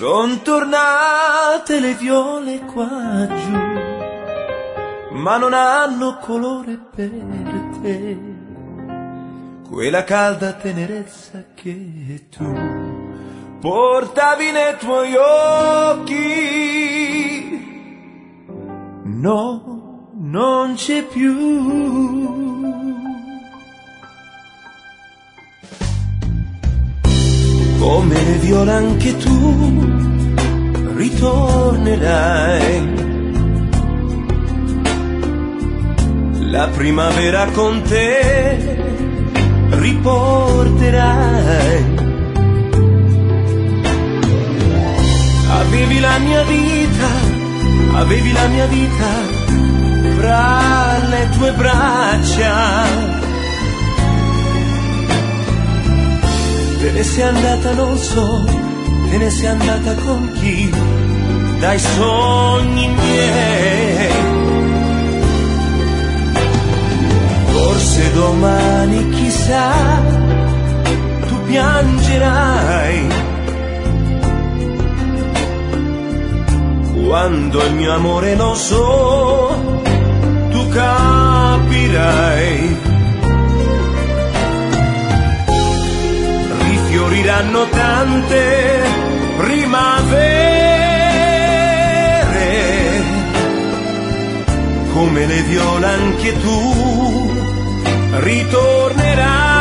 Son tornate le viole qua giù, ma non hanno colore per te, quella calda tenerezza che tu portavi nei tuoi occhi. No, non c'è più. Come le viole anche tu ritornerai, la primavera con te riporterai. Avevi la mia vita fra le tue braccia. Te ne sei andata, non so, te ne sei andata con chi, dai sogni miei. Forse domani, chissà, tu piangerai, quando il mio amore lo so, tu capirai. Fioriranno tante primavere, come le viole anche tu ritornerai.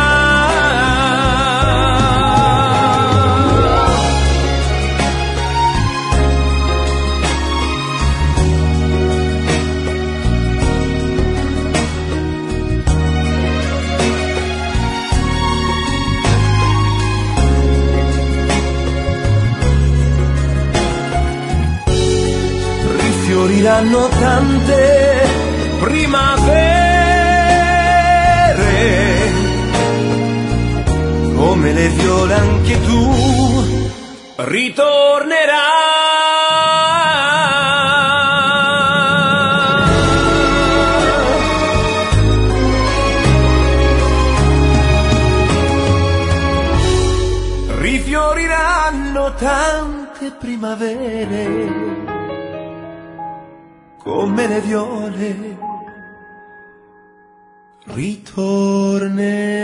Fioriranno tante primavere, come le viole anche tu ritornerai. Rifioriranno tante primavere, come le viole ritornerai.